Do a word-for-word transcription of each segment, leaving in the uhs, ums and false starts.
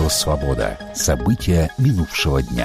«Свобода». События минувшего дня.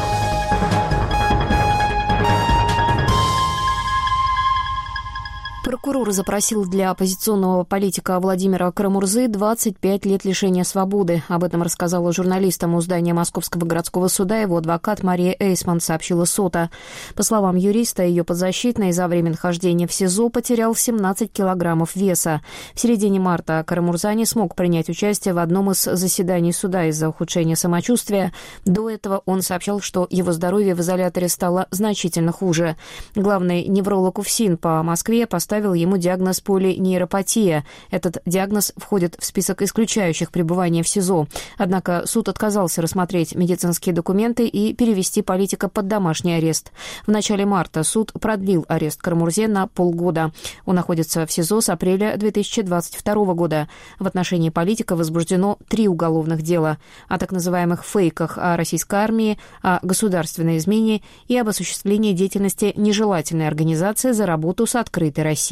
Прокурор запросил для оппозиционного политика Владимира Карамурзы двадцать пять лет лишения свободы. Об этом рассказала журналистам у здания Московского городского суда его адвокат Мария Эйсман, сообщила СОТА. По словам юриста, ее подзащитный за время нахождения в СИЗО потерял семнадцать килограммов веса. В середине марта Карамурза не смог принять участие в одном из заседаний суда из-за ухудшения самочувствия. До этого он сообщал, что его здоровье в изоляторе стало значительно хуже. Главный невролог УФСИН по Москве поставил ставил ему диагноз полинейропатия. Этот диагноз входит в список исключающих пребывания в СИЗО. Однако суд отказался рассмотреть медицинские документы и перевести политика под домашний арест. В начале марта суд продлил арест Карамурзе на полгода. Он находится в СИЗО с апреля две тысячи двадцать второго года. В отношении политика возбуждено три уголовных дела о так называемых фейках о российской армии, о государственной измене и об осуществлении деятельности нежелательной организации за работу с открытой Россией.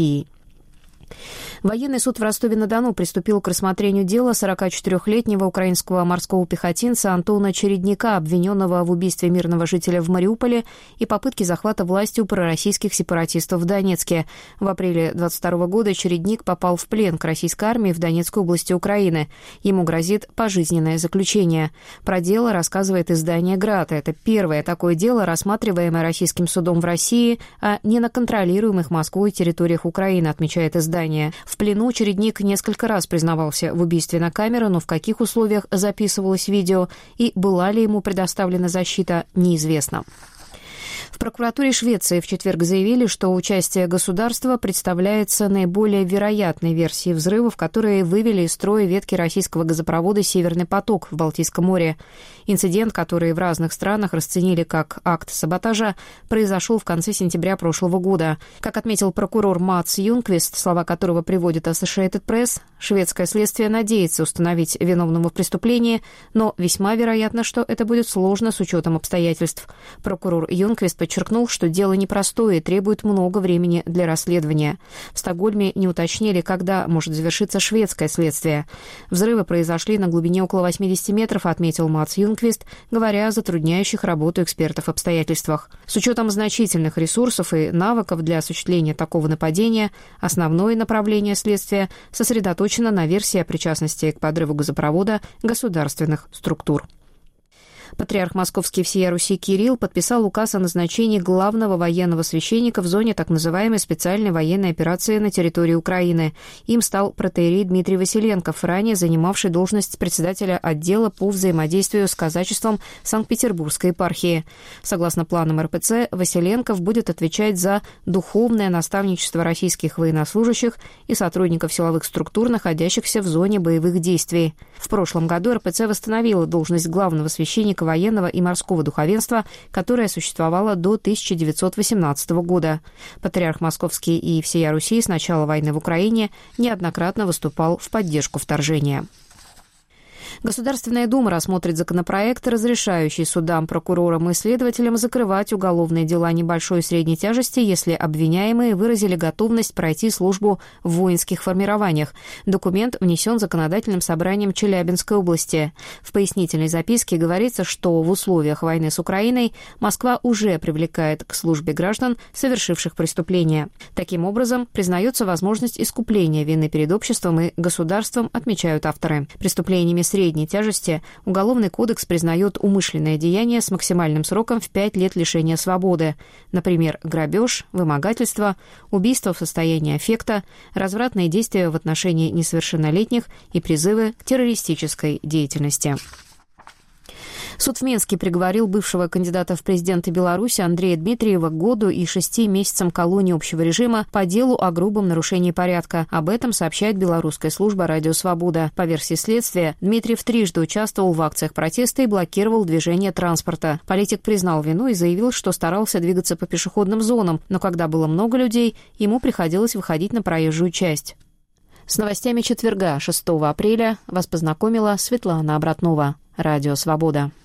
Военный суд в Ростове-на-Дону приступил к рассмотрению дела сорокачетырёхлетнего украинского морского пехотинца Антона Чередника, обвиненного в убийстве мирного жителя в Мариуполе и попытке захвата власти у пророссийских сепаратистов в Донецке. В апреле двадцать второго года Чередник попал в плен к российской армии в Донецкой области Украины. Ему грозит пожизненное заключение. Про дело рассказывает издание «Град». Это первое такое дело, рассматриваемое российским судом в России, а не на контролируемых Москвой территориях Украины, отмечает издание. В плену Чередник несколько раз признавался в убийстве на камеру, но в каких условиях записывалось видео и была ли ему предоставлена защита, неизвестно. В прокуратуре Швеции в четверг заявили, что участие государства представляется наиболее вероятной версией взрывов, которые вывели из строя ветки российского газопровода «Северный поток» в Балтийском море. Инцидент, который в разных странах расценили как акт саботажа, произошел в конце сентября прошлого года. Как отметил прокурор Матс Юнквист, слова которого приводит Associated Press, шведское следствие надеется установить виновного в преступлении, но весьма вероятно, что это будет сложно с учетом обстоятельств. Прокурор Юнквист подчеркнул, что дело непростое и требует много времени для расследования. В Стокгольме не уточнили, когда может завершиться шведское следствие. Взрывы произошли на глубине около восьмидесяти метров, отметил Матс Юнквист, говоря о затрудняющих работу экспертов обстоятельствах. С учетом значительных ресурсов и навыков для осуществления такого нападения, основное направление следствия сосредоточено на версии о причастности к подрыву газопровода государственных структур. Патриарх Московский всея Руси Кирилл подписал указ о назначении главного военного священника в зоне так называемой специальной военной операции на территории Украины. Им стал протоиерей Дмитрий Василенков, ранее занимавший должность председателя отдела по взаимодействию с казачеством Санкт-Петербургской епархии. Согласно планам эр пэ цэ, Василенков будет отвечать за духовное наставничество российских военнослужащих и сотрудников силовых структур, находящихся в зоне боевых действий. В прошлом году эр пэ цэ восстановила должность главного священника военного и морского духовенства, которая существовала до тысяча девятьсот восемнадцатого года. Патриарх Московский и всея Руси с начала войны в Украине неоднократно выступал в поддержку вторжения. Государственная дума рассмотрит законопроект, разрешающий судам, прокурорам и следователям закрывать уголовные дела небольшой и средней тяжести, если обвиняемые выразили готовность пройти службу в воинских формированиях. Документ внесен законодательным собранием Челябинской области. В пояснительной записке говорится, что в условиях войны с Украиной Москва уже привлекает к службе граждан, совершивших преступления. Таким образом, признается возможность искупления вины перед обществом и государством, отмечают авторы. Преступлениями средней тяжести Уголовный кодекс признает умышленное деяние с максимальным сроком в пять лет лишения свободы. Например, грабеж, вымогательство, убийство в состоянии аффекта, развратные действия в отношении несовершеннолетних и призывы к террористической деятельности. Суд в Минске приговорил бывшего кандидата в президенты Беларуси Андрея Дмитриева к году и шести месяцам колонии общего режима по делу о грубом нарушении порядка. Об этом сообщает белорусская служба «Радио Свобода». По версии следствия, Дмитриев трижды участвовал в акциях протеста и блокировал движение транспорта. Политик признал вину и заявил, что старался двигаться по пешеходным зонам, но когда было много людей, ему приходилось выходить на проезжую часть. С новостями четверга, шестого апреля, вас познакомила Светлана Обратнова. Радио Свобода.